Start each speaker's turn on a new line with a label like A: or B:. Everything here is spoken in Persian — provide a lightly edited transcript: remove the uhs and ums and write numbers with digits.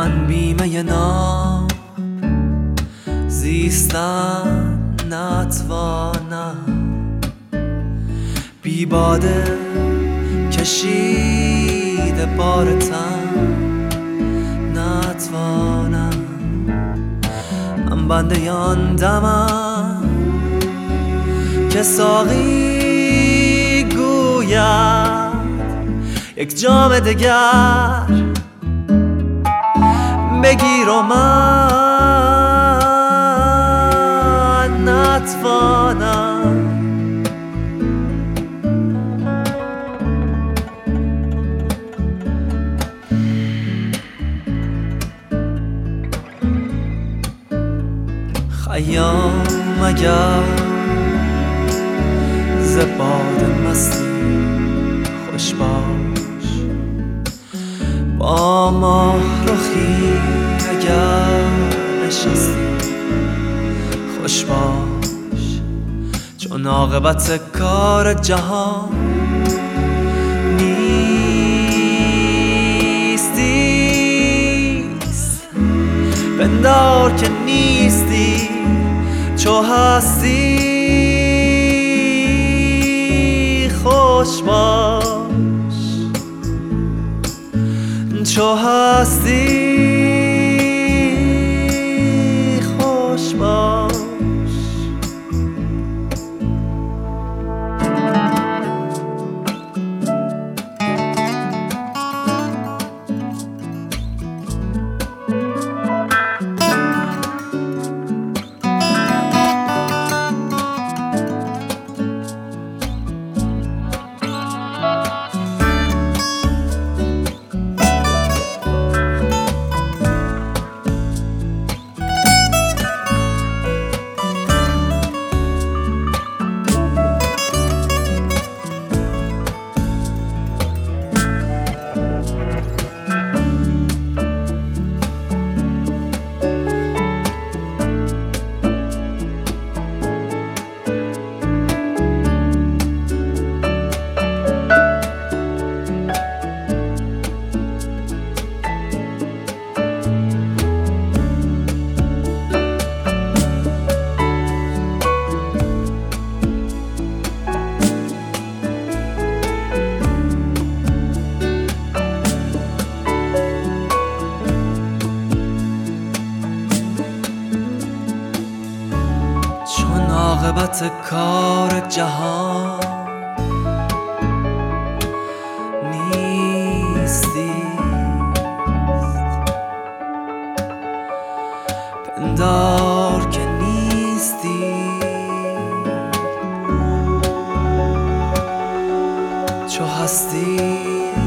A: من بیمه نام زیستن نتوانم، بی باده کشیده بارتم نتوانم. من بنده یان دمم که ساقی گوید یک جام دگر بگیر و من نتوانم. خیام اگر ز باد مستی خوش باش، با ماه رخی اگر نشستی خوش باش، چون عاقبت کار جهان نیستیست. پندار که نیستی چو هستی خوش باش، چو هستی خوش باش. عاقبت کار جهان نیستیست. پندار که نیستی چو هستی